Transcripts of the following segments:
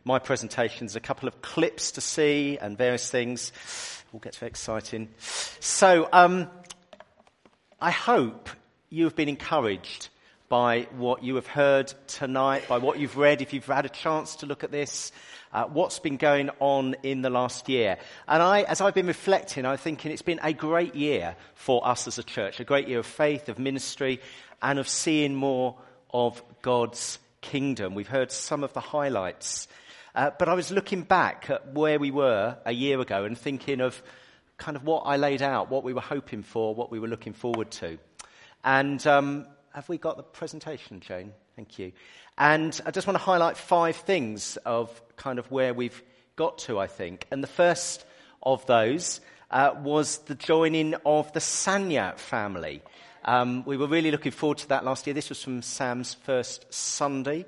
my presentations, a couple of clips to see and various things. All gets very exciting. So I hope you have been encouraged by what you have heard tonight, by what you've read, if you've had a chance to look at this, what's been going on in the last year. And as I've been reflecting, I'm thinking it's been a great year for us as a church, a great year of faith, of ministry, and of seeing more of God's kingdom. We've heard some of the highlights. But I was looking back at where we were a year ago and thinking of kind of what I laid out, what we were hoping for, what we were looking forward to. And have we got the presentation, Jane? Thank you. And I just want to highlight 5 things of kind of where we've got to, I think. And the first of those was the joining of the Sanya family. We were really looking forward to that last year. This was from Sam's first Sunday.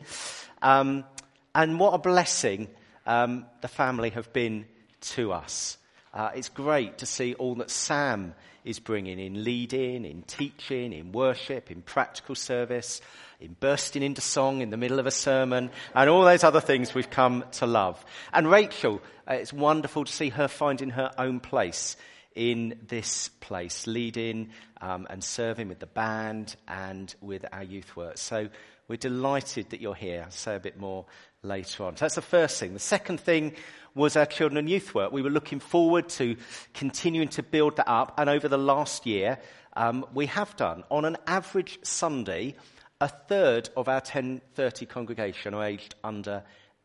And what a blessing the family have been to us. It's great to see all that Sam is bringing in leading, in teaching, in worship, in practical service, in bursting into song in the middle of a sermon, and all those other things we've come to love. And Rachel, it's wonderful to see her finding her own place in this place, leading and serving with the band and with our youth work. So we're delighted that you're here. I'll say a bit more later on. So that's the first thing. The second thing was our children and youth work. We were looking forward to continuing to build that up. And over the last year, we have done. On an average Sunday, a third of our 10:30 congregation are aged under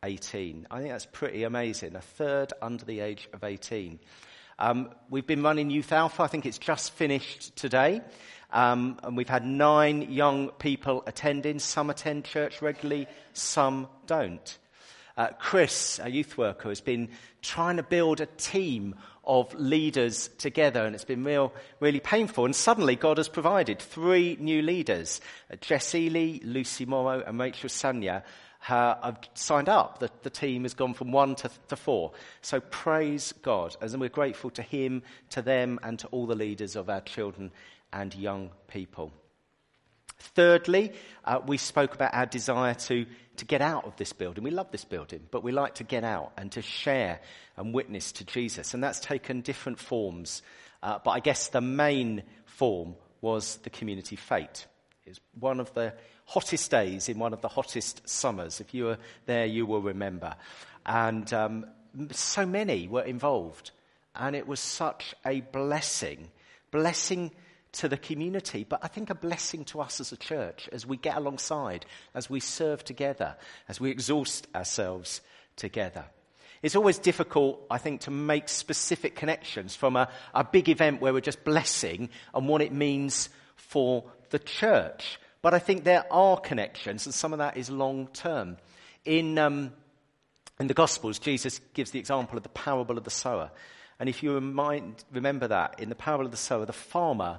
18. I think that's pretty amazing. A third under the age of 18. We've been running Youth Alpha. I think it's just finished today. And we've had 9 young people attending. Some attend church regularly, some don't. Chris, our youth worker, has been trying to build a team of leaders together, and it's been really painful. And suddenly God has provided 3 new leaders. Jess Ely, Lucy Morrow and Rachel Sanya have signed up. The team has gone from 1 to 4. So praise God. And we're grateful to him, to them, and to all the leaders of our children and young people. Thirdly, we spoke about our desire to get out of this building. We love this building, but we like to get out and to share and witness to Jesus. And that's taken different forms. But I guess the main form was the community fete. It was one of the hottest days in one of the hottest summers. If you were there, you will remember. And so many were involved. And it was such a blessing to the community, but I think a blessing to us as a church as we get alongside, as we serve together, as we exhaust ourselves together. It's always difficult, I think, to make specific connections from a big event where we're just blessing and what it means for the church. But I think there are connections, and some of that is long term. In the Gospels, Jesus gives the example of the parable of the sower. And if you remember that, in the parable of the sower, the farmer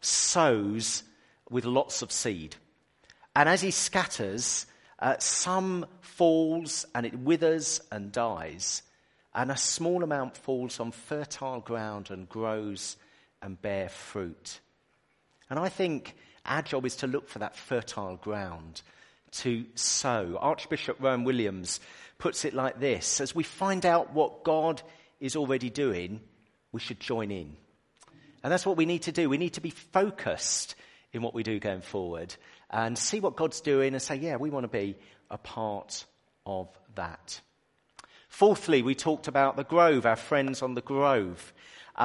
sows with lots of seed. And as he scatters, some falls and it withers and dies. And a small amount falls on fertile ground and grows and bear fruit. And I think our job is to look for that fertile ground to sow. Archbishop Rowan Williams puts it like this: as we find out what God is already doing, we should join in. And that's what we need to do. We need to be focused in what we do going forward and see what God's doing and say, yeah, we want to be a part of that. Fourthly, we talked about the Grove, our friends on the Grove.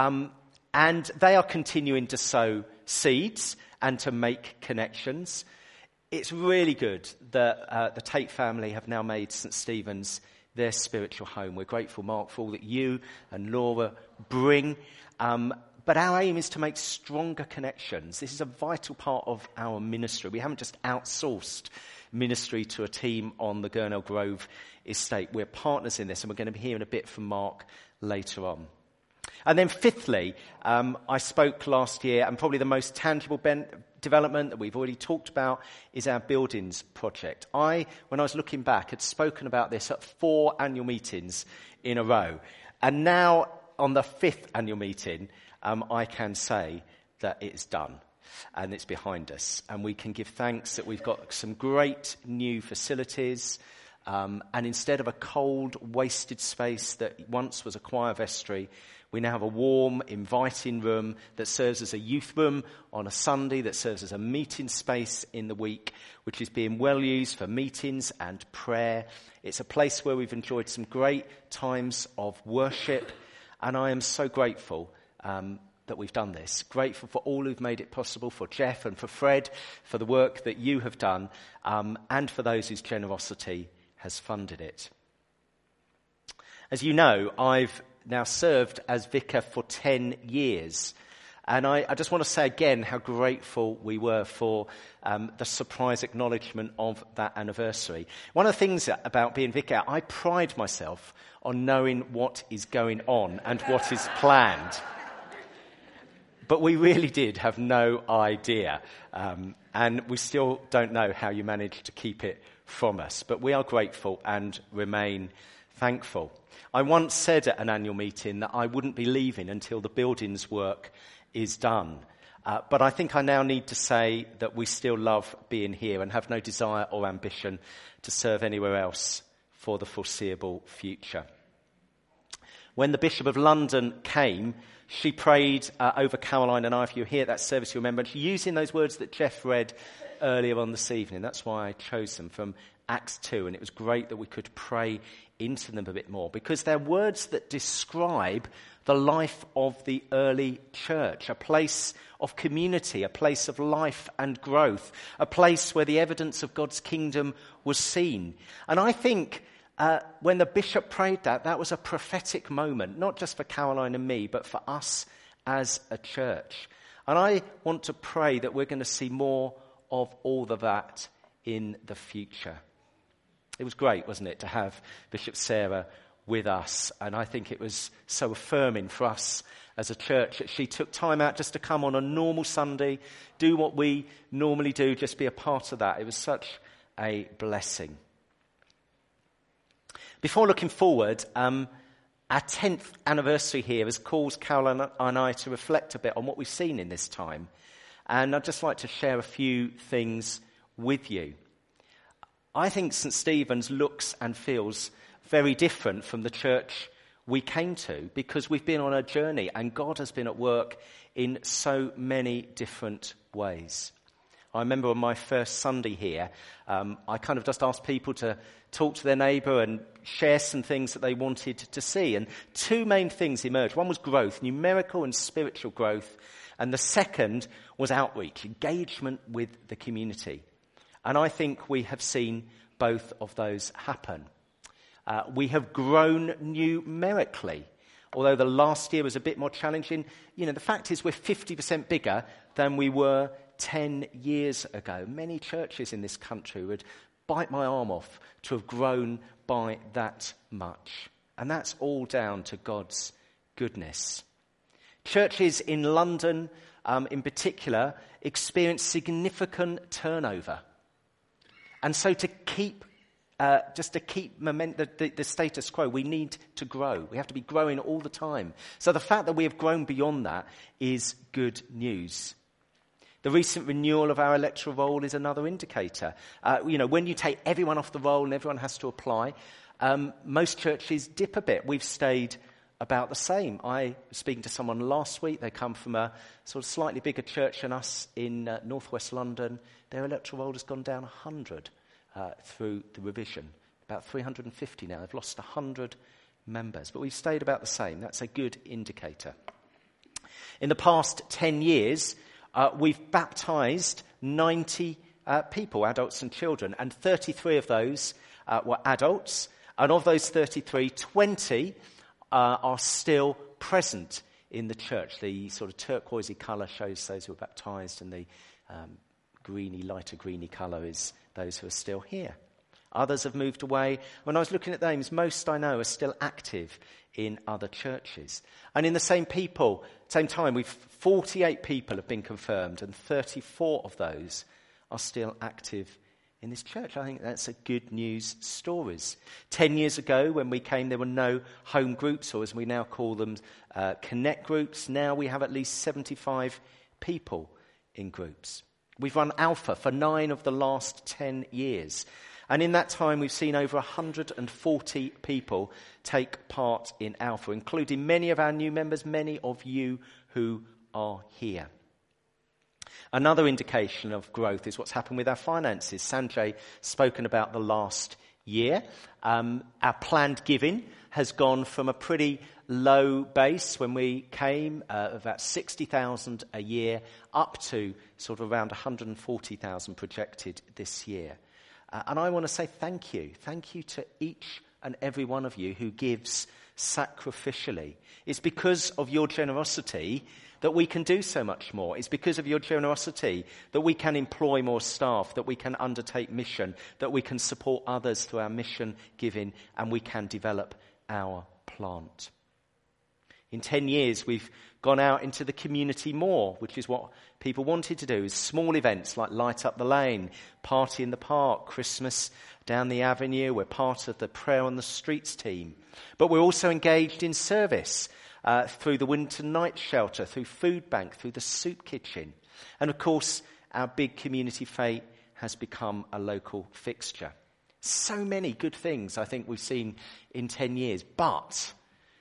And they are continuing to sow seeds and to make connections. It's really good that the Tate family have now made St. Stephen's their spiritual home. We're grateful, Mark, for all that you and Laura bring. But our aim is to make stronger connections. This is a vital part of our ministry. We haven't just outsourced ministry to a team on the Gurnell Grove estate. We're partners in this, and we're going to be hearing a bit from Mark later on. And then fifthly, I spoke last year, and probably the most tangible development that we've already talked about is our buildings project. When I was looking back, had spoken about this at 4 annual meetings in a row. And now on the 5th annual meeting, I can say that it's done and it's behind us. And we can give thanks that we've got some great new facilities. And instead of a cold, wasted space that once was a choir vestry, we now have a warm, inviting room that serves as a youth room on a Sunday, that serves as a meeting space in the week, which is being well used for meetings and prayer. It's a place where we've enjoyed some great times of worship, and I am so grateful that we've done this. Grateful for all who've made it possible, for Jeff and for Fred, for the work that you have done, and for those whose generosity has funded it. As you know, I've now served as vicar for 10 years. And I just want to say again how grateful we were for the surprise acknowledgement of that anniversary. One of the things about being vicar, I pride myself on knowing what is going on and what is planned. But we really did have no idea. And we still don't know how you managed to keep it from us. But we are grateful and remain thankful. I once said at an annual meeting that I wouldn't be leaving until the buildings work is done. But I think I now need to say that we still love being here and have no desire or ambition to serve anywhere else for the foreseeable future. When the Bishop of London came, she prayed over Caroline and I. If you were here at that service, you remember, and she using those words that Jeff read earlier on this evening. That's why I chose them from Acts 2, and it was great that we could pray into them a bit more, because they're words that describe the life of the early church, a place of community, a place of life and growth, a place where the evidence of God's kingdom was seen. And I think when the bishop prayed that was a prophetic moment, not just for Caroline and me, but for us as a church. And I want to pray that we're going to see more of all of that in the future. It was great, wasn't it, to have Bishop Sarah with us. And I think it was so affirming for us as a church that she took time out just to come on a normal Sunday, do what we normally do, just be a part of that. It was such a blessing. Before looking forward, our 10th anniversary here has caused Caroline and I to reflect a bit on what we've seen in this time. And I'd just like to share a few things with you. I think St. Stephen's looks and feels very different from the church we came to, because we've been on a journey and God has been at work in so many different ways. I remember on my first Sunday here, I kind of just asked people to talk to their neighbour and share some things that they wanted to see. And two main things emerged. One was growth, numerical and spiritual growth. And the second was outreach, engagement with the community. And I think we have seen both of those happen. We have grown numerically. Although the last year was a bit more challenging, the fact is we're 50% bigger than we were 10 years ago. Many churches in this country would bite my arm off to have grown by that much. And that's all down to God's goodness. Churches in London, in particular, experience significant turnover. And so to keep the status quo, we need to grow. We have to be growing all the time. So the fact that we have grown beyond that is good news. The recent renewal of our electoral roll is another indicator. When you take everyone off the roll and everyone has to apply, most churches dip a bit. We've stayed about the same. I was speaking to someone last week. They come from a sort of slightly bigger church than us in northwest London. Their electoral roll has gone down 100 through the revision. About 350 now. They've lost 100 members. But we've stayed about the same. That's a good indicator. In the past 10 years, we've baptised 90 people, adults and children. And 33 of those were adults. And of those 33, 20 are still present in the church. The sort of turquoisey colour shows those who were baptised, and the lighter greeny colour is those who are still here. Others have moved away. When I was looking at names, most I know are still active in other churches. And in the same time, 48 people have been confirmed, and 34 of those are still active in this church. I think that's a good news stories. 10 years ago, when we came, there were no home groups, or as we now call them, connect groups. Now we have at least 75 people in groups. We've run Alpha for 9 of the last 10 years. And in that time, we've seen over 140 people take part in Alpha, including many of our new members, many of you who are here. Another indication of growth is what's happened with our finances. Sanjay spoken about the last year. Our planned giving has gone from a pretty low base when we came, about 60,000 a year, up to sort of around 140,000 projected this year. And I want to say thank you. Thank you to each and every one of you who gives sacrificially. It's because of your generosity that we can do so much more. It's because of your generosity that we can employ more staff, that we can undertake mission, that we can support others through our mission giving, and we can develop our plant. In 10 years, we've gone out into the community more, which is what people wanted to do. Small events like Light Up the Lane, Party in the Park, Christmas down the avenue. We're part of the Prayer on the Streets team. But we're also engaged in service through the Winter Night Shelter, through Food Bank, through the Soup Kitchen. And of course, our big community fete has become a local fixture. So many good things I think we've seen in 10 years. But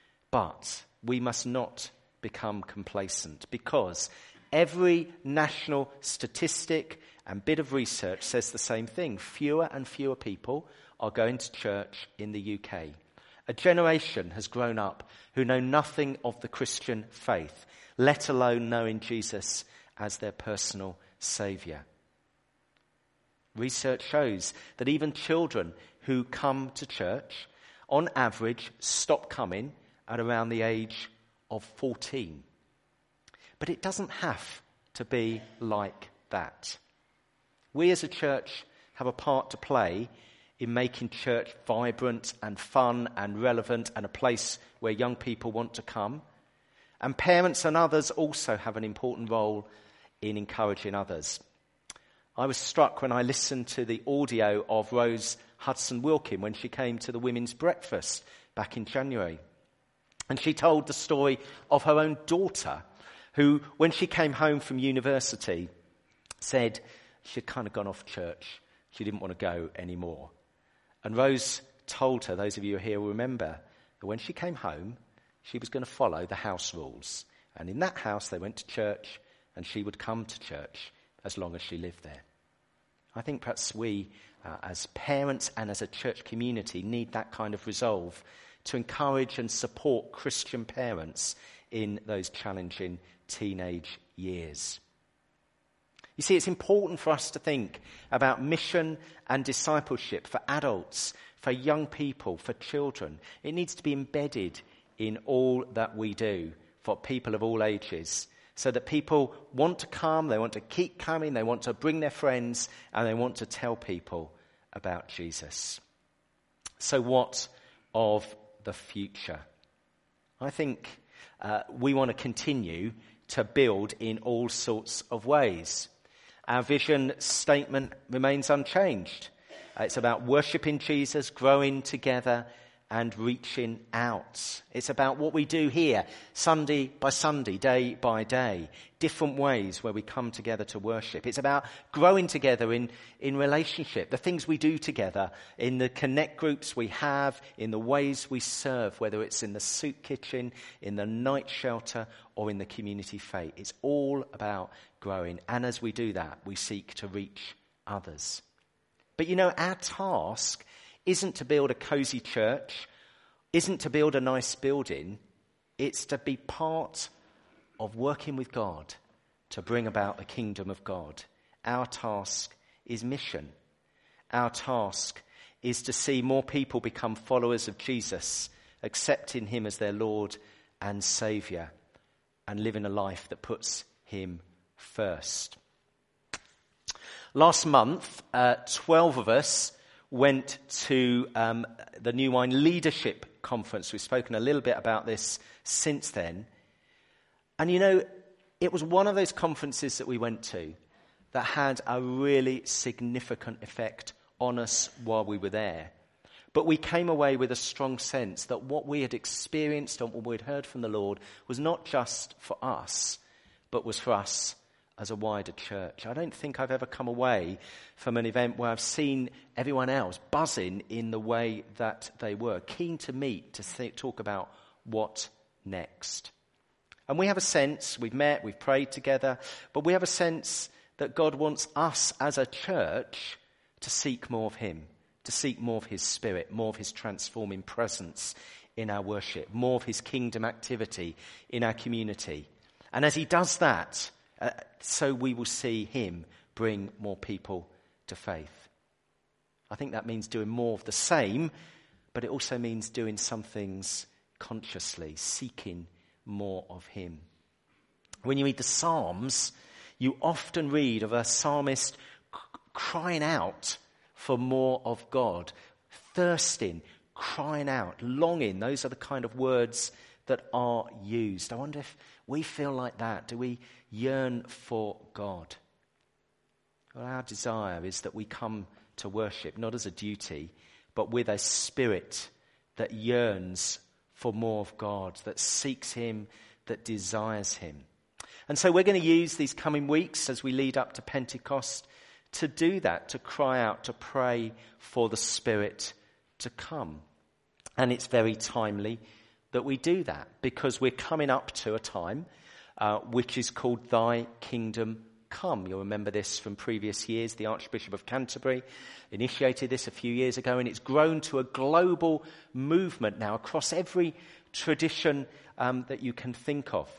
we must not become complacent, because every national statistic and bit of research says the same thing. Fewer and fewer people are going to church in the UK. A generation has grown up who know nothing of the Christian faith, let alone knowing Jesus as their personal saviour. Research shows that even children who come to church, on average, stop coming at around the age of 14. But it doesn't have to be like that. We as a church have a part to play in making church vibrant and fun and relevant and a place where young people want to come. And parents and others also have an important role in encouraging others. I was struck when I listened to the audio of Rose Hudson-Wilkin when she came to the women's breakfast back in January. And she told the story of her own daughter, who, when she came home from university, said she'd kind of gone off church. She didn't want to go anymore. And Rose told her, those of you here will remember, that when she came home, she was going to follow the house rules. And in that house, they went to church, and she would come to church as long as she lived there. I think perhaps we, as parents and as a church community, need that kind of resolve to encourage and support Christian parents in those challenging teenage years. You see, it's important for us to think about mission and discipleship for adults, for young people, for children. It needs to be embedded in all that we do for people of all ages, so that people want to come, they want to keep coming, they want to bring their friends, and they want to tell people about Jesus. So what of the future? I think we want to continue to build in all sorts of ways. Our vision statement remains unchanged. It's about worshipping Jesus, growing together, and reaching out. It's about what we do here, Sunday by Sunday, day by day, different ways where we come together to worship. It's about growing together in relationship, the things we do together, in the connect groups we have, in the ways we serve, whether it's in the Soup Kitchen, in the night shelter, or in the community fete. It's all about growing. And as we do that, we seek to reach others. But you know, our task isn't to build a cozy church, isn't to build a nice building. It's to be part of working with God to bring about the kingdom of God. Our task is mission. Our task is to see more people become followers of Jesus, accepting him as their Lord and Saviour, and living a life that puts him first. Last month, 12 of us went to the New Wine Leadership Conference. We've spoken a little bit about this since then. And you know, it was one of those conferences that we went to that had a really significant effect on us while we were there. But we came away with a strong sense that what we had experienced and what we had heard from the Lord was not just for us, but was for us as a wider church. I don't think I've ever come away from an event where I've seen everyone else buzzing in the way that they were, keen to meet, to talk about what next. And we have a sense, we've met, we've prayed together, but we have a sense that God wants us as a church to seek more of him, to seek more of his Spirit, more of his transforming presence in our worship, more of his kingdom activity in our community. And as he does that, so we will see him bring more people to faith. I think that means doing more of the same, but it also means doing some things consciously, seeking more of him. When you read the Psalms, you often read of a psalmist crying out for more of God, thirsting, crying out, longing. Those are the kind of words that are used. I wonder if we feel like that. Do we yearn for God? Well, our desire is that we come to worship, not as a duty, but with a spirit that yearns for more of God, that seeks him, that desires him. And so we're going to use these coming weeks as we lead up to Pentecost to do that, to cry out, to pray for the Spirit to come. And it's very timely that we do that, because we're coming up to a time which is called Thy Kingdom Come. You'll remember this from previous years. The Archbishop of Canterbury initiated this a few years ago, and it's grown to a global movement now across every tradition that you can think of.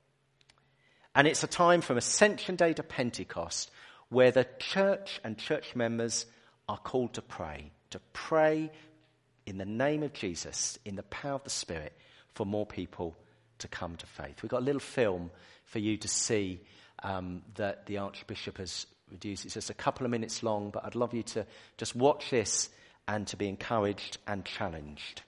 And it's a time from Ascension Day to Pentecost where the church and church members are called to pray in the name of Jesus, in the power of the Spirit, for more people to come to faith. We've got a little film for you to see that the Archbishop has produced. It's just a couple of minutes long, but I'd love you to just watch this and to be encouraged and challenged.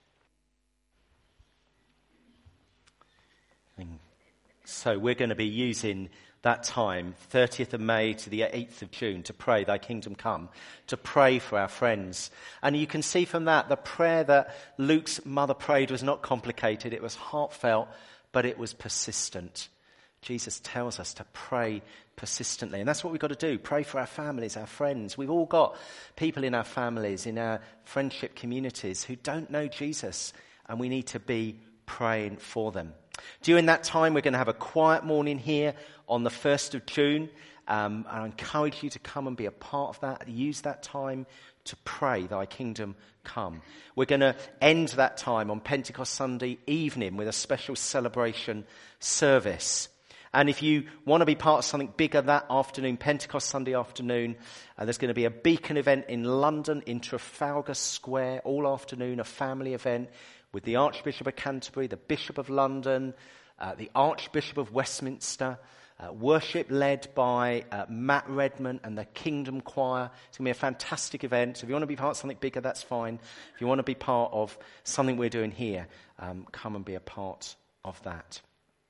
So we're going to be using that time, 30th of May to the 8th of June, to pray, Thy Kingdom Come, to pray for our friends. And you can see from that, the prayer that Luke's mother prayed was not complicated. It was heartfelt, but it was persistent. Jesus tells us to pray persistently. And that's what we've got to do. Pray for our families, our friends. We've all got people in our families, in our friendship communities who don't know Jesus, and we need to be praying for them. During that time, we're going to have a quiet morning here on the 1st of June. I encourage you to come and be a part of that. Use that time to pray, Thy Kingdom Come. We're going to end that time on Pentecost Sunday evening with a special celebration service. And if you want to be part of something bigger that afternoon, Pentecost Sunday afternoon, there's going to be a beacon event in London, in Trafalgar Square, all afternoon, a family event with the Archbishop of Canterbury, the Bishop of London, the Archbishop of Westminster, worship led by Matt Redman and the Kingdom Choir. It's going to be a fantastic event. So if you want to be part of something bigger, that's fine. If you want to be part of something we're doing here, come and be a part of that.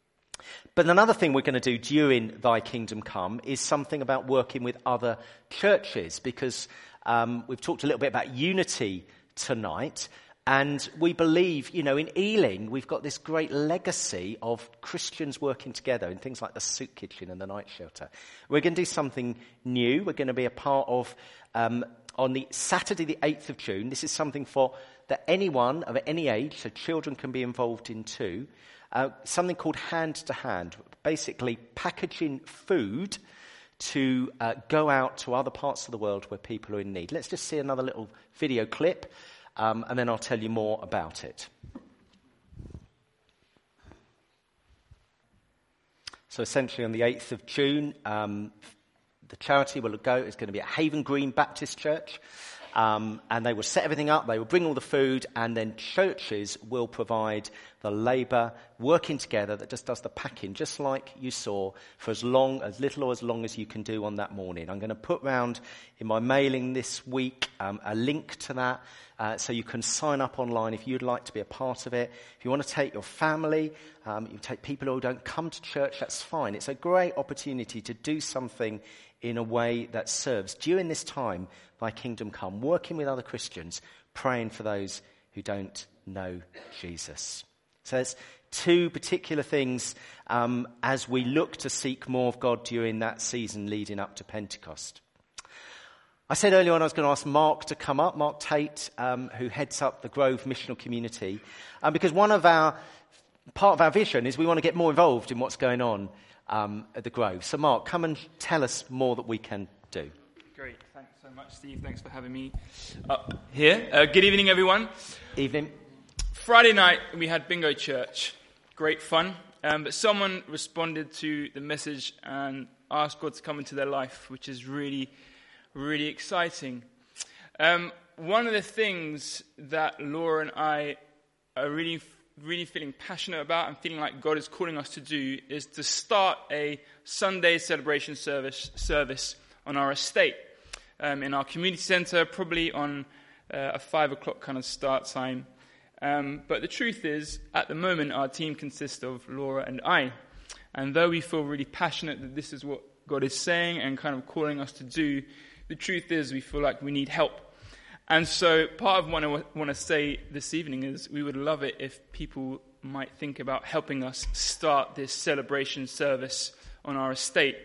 But another thing we're going to do during Thy Kingdom Come is something about working with other churches, because we've talked a little bit about unity tonight. And we believe, in Ealing, we've got this great legacy of Christians working together in things like the soup kitchen and the night shelter. We're going to do something new. We're going to be a part of, on the Saturday, the 8th of June. This is something that anyone of any age, so children can be involved in too. Something called Hand to Hand, basically packaging food to go out to other parts of the world where people are in need. Let's just see another little video clip. And then I'll tell you more about it. So essentially on the 8th of June, the charity will go. It's going to be at Haven Green Baptist Church. And they will set everything up. They will bring all the food, and then churches will provide the labour, working together, that just does the packing, just like you saw, for as little or as long as you can do on that morning. I'm going to put round in my mailing this week a link to that, so you can sign up online if you'd like to be a part of it. If you want to take your family, you take people who don't come to church, that's fine. It's a great opportunity to do something in a way that serves. During this time, Thy Kingdom Come, working with other Christians, praying for those who don't know Jesus. So it's two particular things as we look to seek more of God during that season leading up to Pentecost. I said earlier on I was going to ask Mark to come up, Mark Tate, who heads up the Grove Missional Community, because part of our vision is we want to get more involved in what's going on at the Grove. So Mark, come and tell us more that we can do. Great, thanks so much, Steve. Thanks for having me up here. Good evening, everyone. Evening. Friday night we had bingo church. Great fun. But someone responded to the message and asked God to come into their life, which is really, really exciting. One of the things that Laura and I are really feeling passionate about and feeling like God is calling us to do is to start a Sunday celebration service on our estate, in our community centre, probably on a 5 o'clock kind of start time. But the truth is, at the moment, our team consists of Laura and I. And though we feel really passionate that this is what God is saying and kind of calling us to do, the truth is we feel like we need help. And so part of what I want to say this evening is we would love it if people might think about helping us start this celebration service on our estate.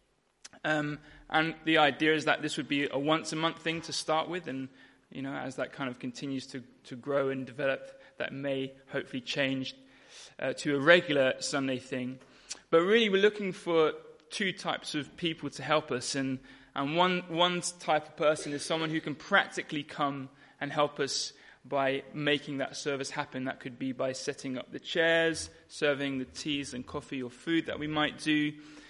And the idea is that this would be a once-a-month thing to start with, and as that kind of continues to grow and develop, that may hopefully change to a regular Sunday thing. But really we're looking for two types of people to help us, and one type of person is someone who can practically come and help us by making that service happen. That could be by setting up the chairs, serving the teas and coffee or food that we might do,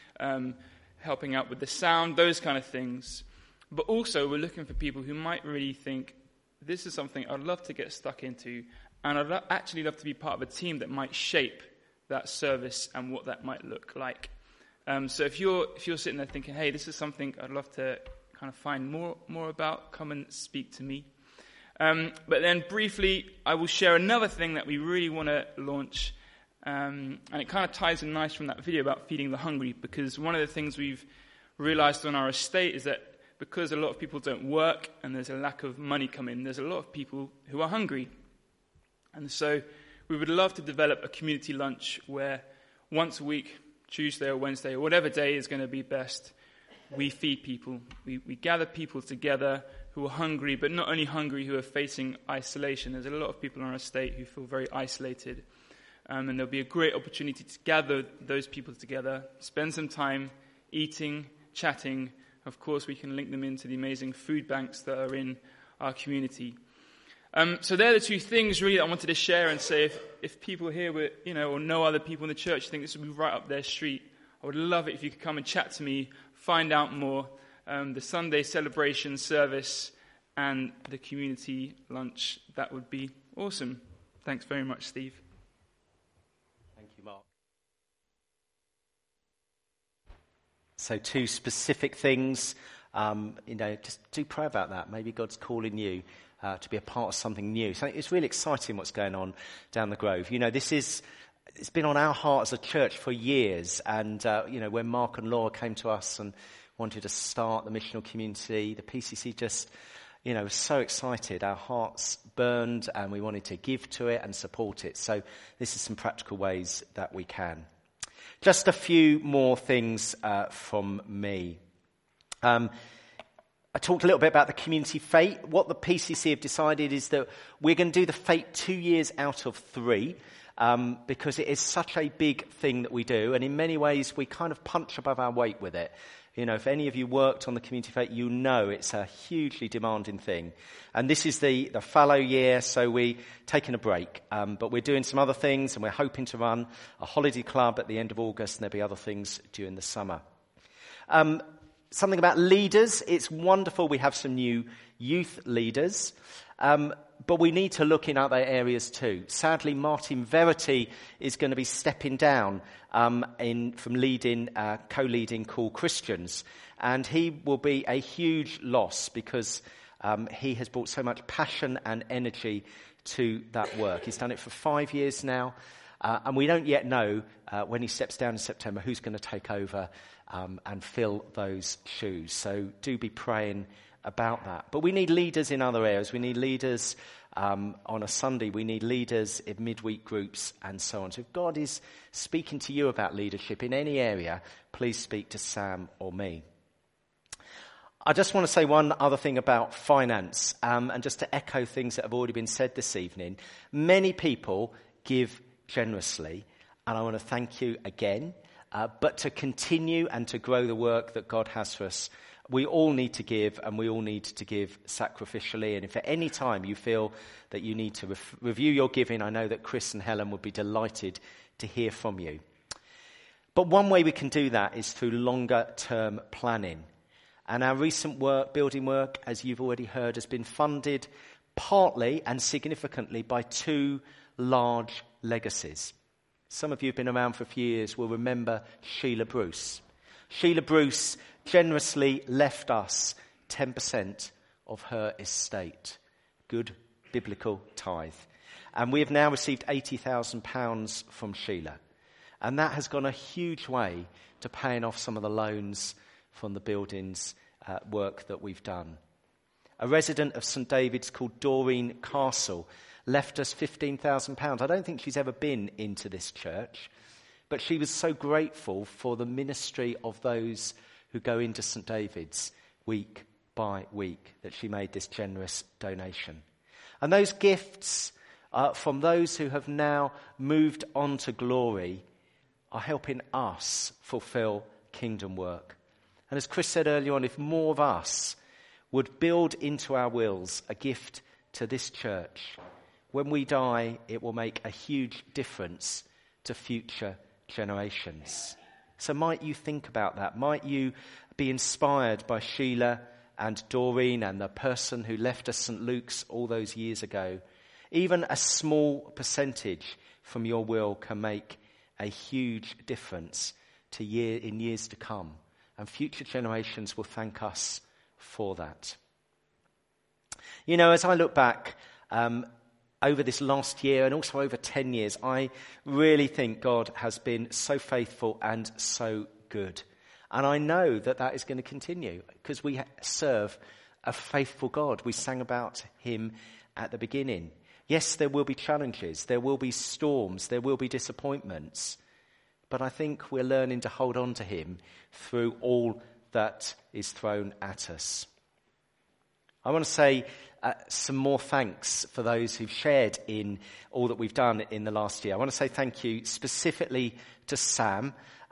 helping out with the sound, those kind of things. But also we're looking for people who might really think, this is something I'd love to get stuck into, and I'd actually love to be part of a team that might shape that service and what that might look like. So if you're sitting there thinking, hey, this is something I'd love to kind of find more about, come and speak to me. But then briefly, I will share another thing that we really want to launch, and it kind of ties in nice from that video about feeding the hungry, because one of the things we've realized on our estate is that because a lot of people don't work and there's a lack of money coming, there's a lot of people who are hungry. And so we would love to develop a community lunch where once a week, Tuesday or Wednesday or whatever day is going to be best, we feed people. We gather people together who are hungry, but not only hungry, who are facing isolation. There's a lot of people on our estate who feel very isolated. And there'll be a great opportunity to gather those people together, spend some time eating, chatting. Of course, we can link them into the amazing food banks that are in our community. So they're the two things really that I wanted to share and say if people here were, or know other people in the church think this would be right up their street, I would love it if you could come and chat to me, find out more. The Sunday celebration service and the community lunch, that would be awesome. Thanks very much, Steve. Thank you, Mark. So two specific things, just do pray about that. Maybe God's calling you to be a part of something new. So it's really exciting what's going on down the Grove. It's been on our heart as a church for years. And, when Mark and Laura came to us and wanted to start the missional community, the PCC just, was so excited. Our hearts burned and we wanted to give to it and support it. So this is some practical ways that we can. Just a few more things from me. I talked a little bit about the community fete. What the PCC have decided is that we're going to do the fete 2 years out of 3 because it is such a big thing that we do. And in many ways, we kind of punch above our weight with it. If any of you worked on the community fete, it's a hugely demanding thing. And this is the fallow year, so we're taking a break. But we're doing some other things, and we're hoping to run a holiday club at the end of August, and there'll be other things during the summer. Something about leaders. It's wonderful we have some new youth leaders, but we need to look in other areas too. Sadly, Martin Verity is going to be stepping down from leading, co-leading Call Christians, and he will be a huge loss because he has brought so much passion and energy to that work. He's done it for 5 years now, and we don't yet know when he steps down in September who's going to take over and fill those shoes. So do be praying about that. But we need leaders in other areas. We need leaders On a Sunday, we need leaders in midweek groups and so on. So if God is speaking to you about leadership in any area, please speak to Sam or me. I just want to say one other thing about finance, and just to echo things that have already been said this evening. Many people give generously, and I want to thank you again. But to continue and to grow the work that God has for us, we all need to give, and we all need to give sacrificially. And if at any time you feel that you need to review your giving, I know that Chris and Helen would be delighted to hear from you. But one way we can do that is through longer term planning. And our recent building work, as you've already heard, has been funded partly and significantly by 2 large legacies. Some of you who've been around for a few years will remember Sheila Bruce. Sheila Bruce generously left us 10% of her estate. Good biblical tithe. And we have now received £80,000 from Sheila. And that has gone a huge way to paying off some of the loans from the buildings work that we've done. A resident of St David's called Doreen Castle left us £15,000. I don't think she's ever been into this church, but she was so grateful for the ministry of those who go into St David's week by week that she made this generous donation. And those gifts from those who have now moved on to glory are helping us fulfill kingdom work. And as Chris said earlier on, if more of us would build into our wills a gift to this church, when we die, it will make a huge difference to future generations. So might you think about that? Might you be inspired by Sheila and Doreen and the person who left us St Luke's all those years ago? Even a small percentage from your will can make a huge difference in years to come. And future generations will thank us for that. You know, as I look back over this last year and also over 10 years, I really think God has been so faithful and so good. And I know that that is going to continue because we serve a faithful God. We sang about him at the beginning. Yes, there will be challenges, there will be storms, there will be disappointments. But I think we're learning to hold on to him through all that is thrown at us. I want to say some more thanks for those who've shared in all that we've done in the last year. I want to say thank you specifically to Sam,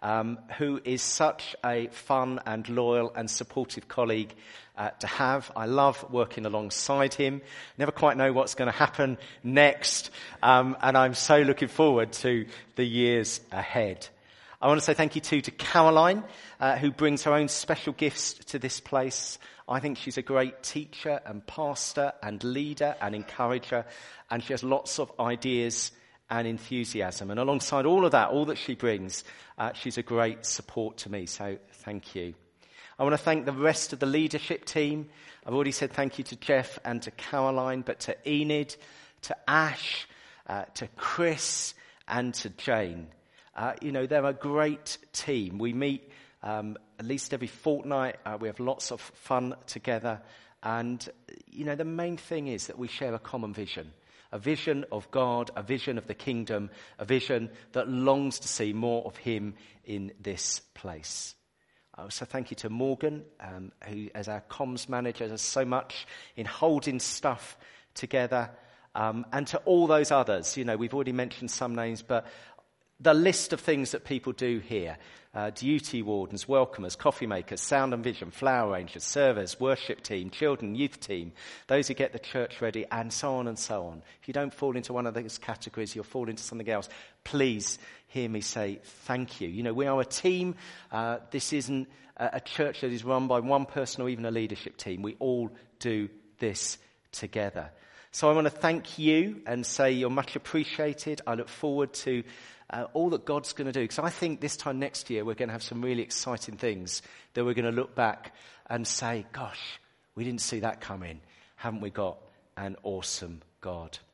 who is such a fun and loyal and supportive colleague to have. I love working alongside him. Never quite know what's going to happen next, and I'm so looking forward to the years ahead. I want to say thank you too to Caroline, who brings her own special gifts to this place. I think she's a great teacher and pastor and leader and encourager, and she has lots of ideas and enthusiasm. And alongside all of that, all that she brings, she's a great support to me. So thank you. I want to thank the rest of the leadership team. I've already said thank you to Jeff and to Caroline, but to Enid, to Ash, to Chris and to Jane. They're a great team. We meet at least every fortnight. We have lots of fun together. And, the main thing is that we share a common vision. A vision of God, a vision of the kingdom, a vision that longs to see more of him in this place. So thank you to Morgan, who as our comms manager does so much in holding stuff together. And to all those others, we've already mentioned some names, but the list of things that people do here, duty wardens, welcomers, coffee makers, sound and vision, flower arrangers, servers, worship team, children, youth team, those who get the church ready, and so on and so on. If you don't fall into one of those categories, you'll fall into something else. Please hear me say thank you. We are a team. This isn't a church that is run by one person or even a leadership team. We all do this together. So I want to thank you and say you're much appreciated. I look forward to all that God's going to do. Because I think this time next year we're going to have some really exciting things that we're going to look back and say, gosh, we didn't see that coming. Haven't we got an awesome God?